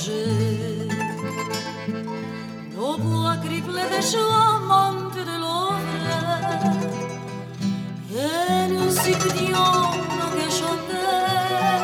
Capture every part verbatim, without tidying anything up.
manger. Nos bois criblés de joie montent de l'envers et nous écoutions que chanter.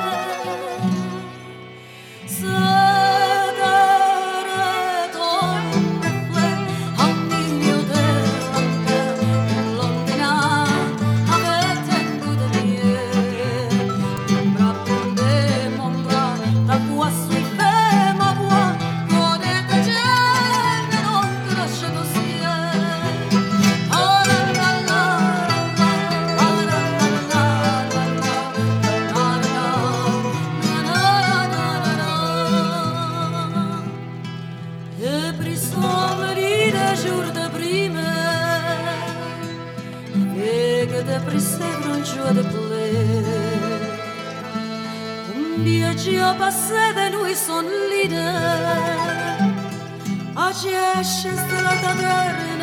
Io passé de nuit son leader, a ce la taverne